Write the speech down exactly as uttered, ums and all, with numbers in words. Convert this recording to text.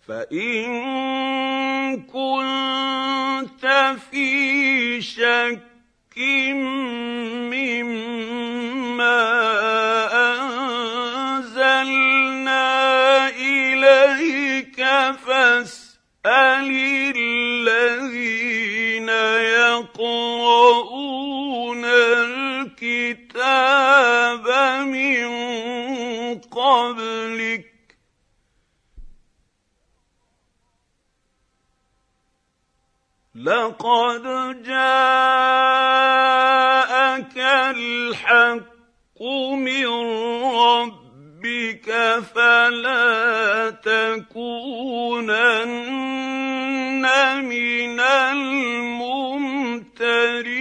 فإن كنت في شك مما أنزلنا إليك فاسأل الذين يقرؤون الكتاب من قبلك لقد جاءك الحق من ربك فلا تكونن من الممترين.